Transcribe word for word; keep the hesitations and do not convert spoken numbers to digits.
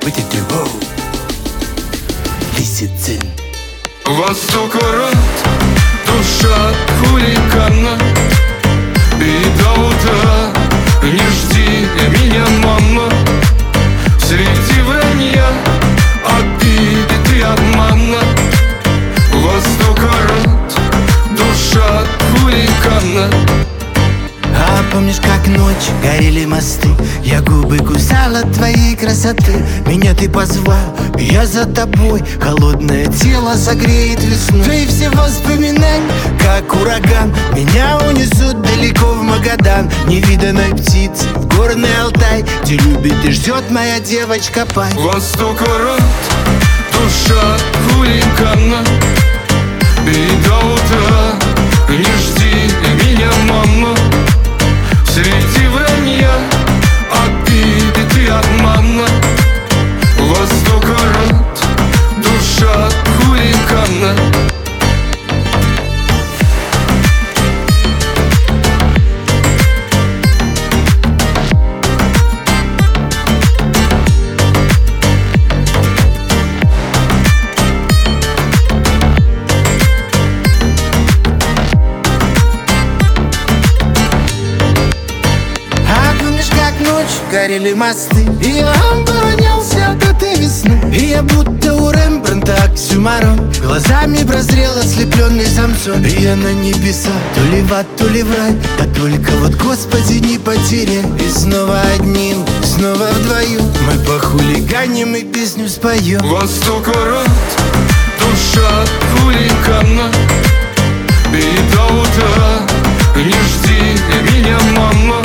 Вытяти-воу. Лисицин. Восток орет, душа хулигана. И до утра не жди меня, мама. Среди вранья, обиды и обмана. Восток орет, душа хулигана. А помнишь, как ночь горели мосты? Я губы кусала твоей красоты. Меня ты позвал, я за тобой. Холодное тело согреет весну. Да и все воспоминания, как ураган, меня унесут далеко в Магадан. Невиданной птицы в горный Алтай, где любит и ждет моя девочка Пай. Восток орет, душа хулигана. И до утра не жди меня, мама. Среди вранья, обиды и обмана. Восток орет, душа хулигана. Горели мосты, и я оборонялся от этой весны. И я будто у Рембрандта оксюмарон, глазами прозрел ослепленный Самсон. И я на небеса, то ли в ад, то ли в рай, да только вот, Господи, не потеряй. И снова одним, снова вдвоем мы похулиганим и песню споем. Восток орет, душа хулигана. И до утра не жди меня, мама.